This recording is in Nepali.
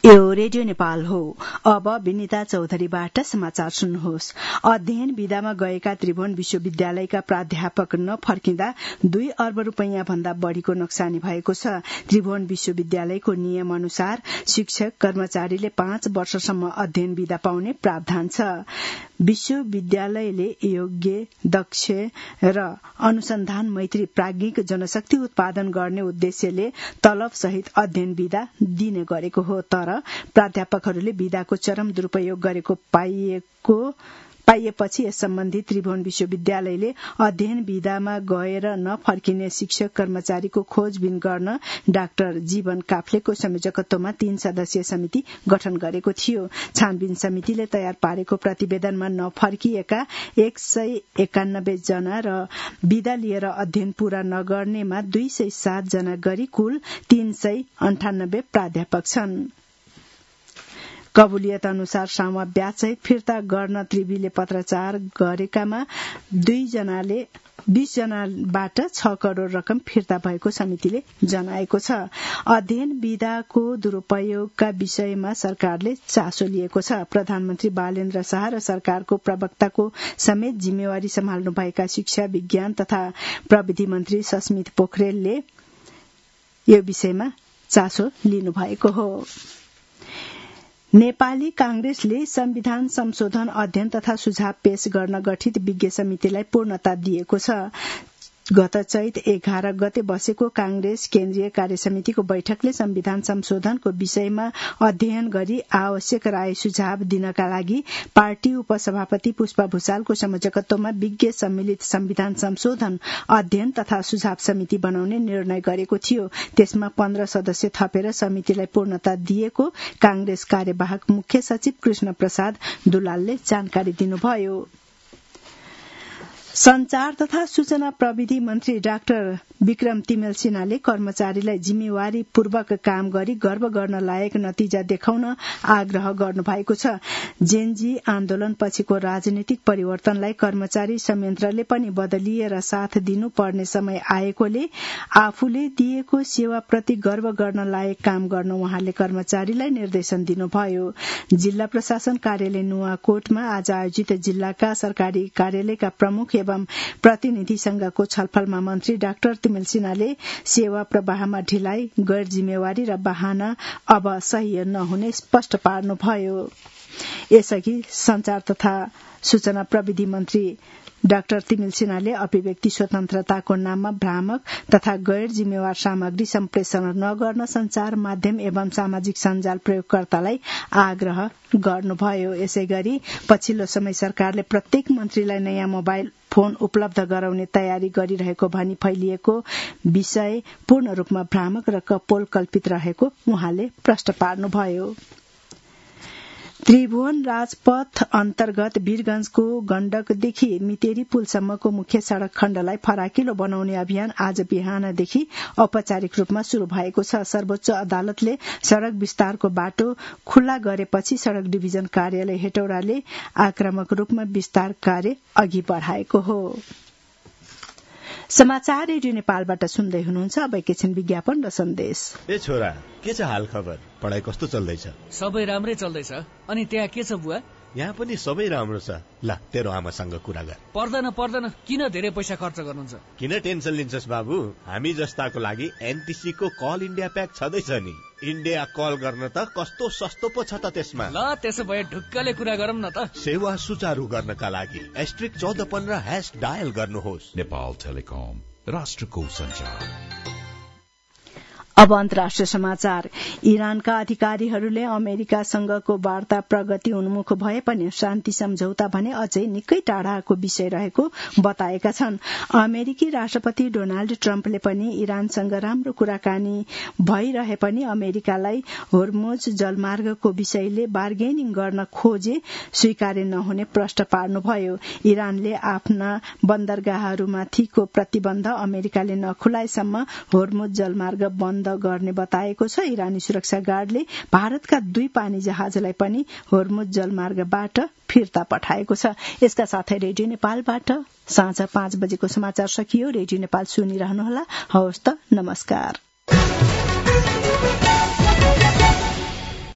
यो रेडियो नेपाल हो। अब विनिता चौधरीबाट समाचार सुन्नुहोस्। अध्ययन विधामा गएका त्रिभुवन विश्वविद्यालयका प्राध्यापक नफर्किँदा 2 अर्ब रूपैयाँ भन्दा बढ़ीको नोक्सानी भएको छ। त्रिभुवन विश्वविद्यालयको नियम अनुसार शिक्षक कर्मचारीले 5 वर्षसम्म अध्ययन विधा पाउने प्रावधान छ। विश्वविद्यालयले योग्य, दक्ष र अनुसन्धान मैत्री प्राज्ञिक जनशक्ति उत्पादन गर्ने उद्देश्यले तलब सहित अध्ययन विधा दिने गरेको हो। तर प्राध्यापकहरूले विधाको चरम दुरूपयोग गरेको पाइएपछि यस सम्बन्धी त्रिभुवन विश्वविद्यालयले अध्ययन विधामा गएर नफर्किने शिक्षक कर्मचारीको खोजबिन गर्न डाक्टर जीवन काफ्लेको संयोजकत्वमा 3 सदस्यीय समिति गठन गरेको थियो। छानबिन समितिले तयार पारेको प्रतिवेदनमा नफर्किएका 191 जना र विधा लिएर अध्ययन पूरा नगर्नेमा 207 जना गरी कुल 398 प्राध्यापक छन्। कबुलियत अनुसार सामा ब्याजसहित फिर्ता गर्न त्रिवीले पत्राचार गरेकामा 20 जनाबाट 6 करोड़ रकम फिर्ता भएको समितिले जनाएको छ। अध्ययन विधाको दुरूपयोगका विषयमा सरकारले चासो लिएको छ। प्रधानमन्त्री बालेन्द्र शाह र सरकारको प्रवक्ताको समेत जिम्मेवारी सम्हाल्नुभएका शिक्षा, विज्ञान तथा प्रविधि मन्त्री सस्मित पोखरेलले यो विषयमा चासो लिनुभएको हो। नेपाली कांग्रेसले संविधान संशोधन अध्ययन तथा सुझाव पेश गर्न गठित विज्ञ समितिलाई पूर्णता दिएको छ। गत चैत 11 गते बसेको कांग्रेस केन्द्रीय कार्यसमितिको बैठकले संविधान संशोधनको विषयमा अध्ययन गरी आवश्यक राय सुझाव दिनका लागि पार्टी उपसभापति पुष्पा भुषालको संयोजकत्वमा विज्ञ सम्मिलित संविधान संशोधन अध्ययन तथा सुझाव समिति बनाउने निर्णय गरेको थियो। त्यसमा 15 सदस्य थपेर समितिलाई पूर्णता दिएको कांग्रेस कार्यवाहक मुख्य सचिव कृष्ण प्रसाद दुलालले जानकारी दिनुभयो। संचार तथा सूचना प्रविधि मन्त्री डाक्टर विक्रम तिमेल सिन्हाले कर्मचारीलाई जिम्मेवारी पूर्वक काम गरी गर्व गर्न लायक नतिजा देखाउन आग्रह गर्नुभएको छ। जेनजी आन्दोलन पछिको राजनीतिक परिवर्तनलाई कर्मचारी संयन्त्रले पनि बदलिएर साथ दिनुपर्ने समय आएकोले आफूले दिएको सेवाप्रति गर्व गर्न लायक काम गर्न उहाँले कर्मचारीलाई निर्देशन दिनुभयो। जिल्ला प्रशासन कार्यालय नुवाकोटमा आज आयोजित जिल्लाका सरकारी कार्यालयका प्रमुख एवं प्रतिनिधि संघको छलफलमा मन्त्री डाक्टर तिमेल सिन्हाले सेवा प्रवाहमा ढिलाइ, गैर जिम्मेवारी र बहाना अब सही नहुने स्पष्ट पार्नुभयो। यसअघि संचार तथा सूचना प्रविधि मन्त्री डाक्टर तिमेल सिन्हाले अभिव्यक्ति स्वतन्त्रताको नाममा भ्रामक तथा गैर जिम्मेवार सामग्री सम्प्रेषण नगर्न संचार माध्यम एवं सामाजिक सञ्जाल प्रयोगकर्तालाई आग्रह गर्नुभयो। यसैगरी पछिल्लो समय सरकारले प्रत्येक मन्त्रीलाई नयाँ मोबाइल फोन उपलब्ध गराउने तयारी गरिरहेको भनी फैलिएको विषय पूर्ण रूपमा भ्रामक र कपोल कल्पित रहेको उहाँले प्रश्न पार्नुभयो। त्रिभुवन राजपथ अन्तर्गत वीरगंजको गण्डकदेखि मितेरी पुलसम्मको मुख्य सड़क खण्डलाई फराकिलो बनाउने अभियान आज बिहानदेखि औपचारिक रूपमा शुरू भएको छ। सर्वोच्च अदालतले सड़क विस्तारको बाटो खुल्ला गरेपछि सड़क डिभिजन कार्यालय हेटौडाले आक्रामक रूपमा विस्तार कार्य अघि बढ़ाएको हो। समाचार रेडियो नेपालबाट सुन्दै हुनुहुन्छ। अब एकैछिन विज्ञापन र सन्देश। ए छोरा, के छ हाल खबर? पढाइ कस्तो चल्दैछ? सबै राम्रै चल्दैछ। अनि त्यहाँ के छ बुवा? यहाँ पनि सबै राम्रो छ। ल तेरो आमासँग कुरा गर। पर्दैन, किन धेरै पैसा खर्च गर्नुहुन्छ? किन टेन्सन लिन्छस् बाबु? हामी जस्ताको लागि एनटीसी को कल इन्डिया प्याक छँदैछ नि। इन्डिया कल गर्न त कस्तो सस्तो पो छ त त्यसमा। ल त्यसो भए ढुक्कले कुरा गरौँ न त। सेवा सुचारू गर्नका लागि *1415# डायल गर्नुहोस्। नेपाल टेलिकम, राष्ट्रको सञ्चार। अब अन्तर्राष्ट्रिय समाचार। इरानका अधिकारीहरूले अमेरिकासँगको वार्ता प्रगति उन्मुख भए पनि शान्ति सम्झौता भने अझै निकै टाढाको विषय रहेको बताएका छन्। अमेरिकी राष्ट्रपति डोनाल्ड ट्रम्पले पनि इरानसँग राम्रो कुराकानी भइरहे पनि अमेरिकालाई होर्मुज जलमार्गको विषयले बार्गेनिङ गर्न खोजे स्वीकार्य नहुने प्रश्न पार्नुभयो। इरानले आफ्ना बन्दरगाहहरूमाथिको प्रतिबन्ध अमेरिकाले नखुलाएसम्म होर्मुज जलमार्ग बन्द गर्ने बताएको छ। इरानी सुरक्षा गार्डले भारतका 2 पानी जहाजलाई पनि होर्मुज जलमार्गबाट फिर्ता पठाएको छ। यसका साथै रेडियो नेपालबाट साँझ 5 बजेको समाचार सकियो। रेडियो नेपाल सुनिरहनुहोला। हवस् त, नमस्कार।